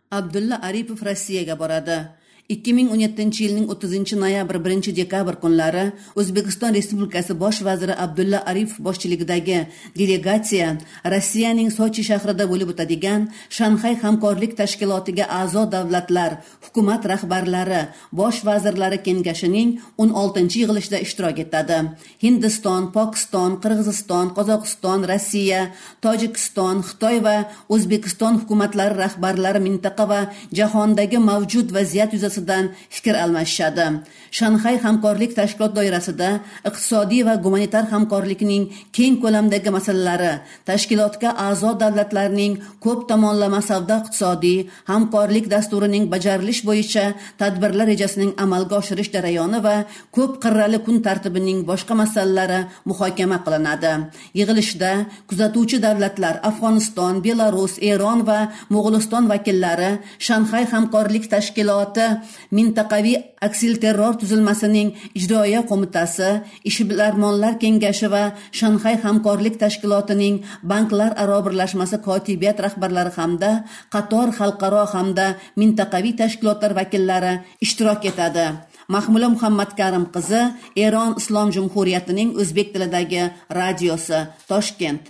Abdulla Aripov Rossiyaga boradi. 2017-yilning 30-noyabr 1-dekabr kunlari O'zbekiston Respublikasi bosh vaziri Abdulla Aripov boshchiligidagi delegatsiya Rossiyaning Sochi shahrida bo'lib o'tadigan Shanxay hamkorlik tashkilotiga a'zo davlatlar, hukumat rahbarlari, bosh vazirlari kengashining 16-yig'ilishida ishtirok etadi. Hindiston, Pokiston, Qirg'iziston, Qozog'iston, Rossiya, Tojikiston, Xitoy va O'zbekiston hukumatlari rahbarlari mintaqa va jahondagi mavjud vaziyat yuzasidan fikr almashishadi. Shanxay hamkorlik tashkilot doirasida iqtisodiy va gumanitar hamkorlikning keng ko'lamdagi masalalari, tashkilotga a'zo davlatlarning ko'p tomonlama savdo-iqtisodiy hamkorlik dasturining bajarilish bo'yicha tadbirlar rejasining amalga oshirish jarayoni va ko'p qirrali kun tartibining boshqa masalalari muhokama qilinadi. Yig'ilishda kuzatuvchi davlatlar Afg'oniston, Belarus, Eron va Mo'g'uliston vakillari Shanxay hamkorlik tashkiloti mintaqaviy aksilterror tuzilmasining ijroiya qo'mitasi, ishbilarmonlar kengashi va Shanxay hamkorlik tashkilotining banklar aro birlashmasi kotibiyat rahbarlari hamda qator xalqaro hamda mintaqaviy tashkilotlar vakillari ishtirok etadi. Mahmula Muhammadkarim qizi, Eron Islom Jumhuriyatining o'zbek tilidagi radiosi, Toshkent.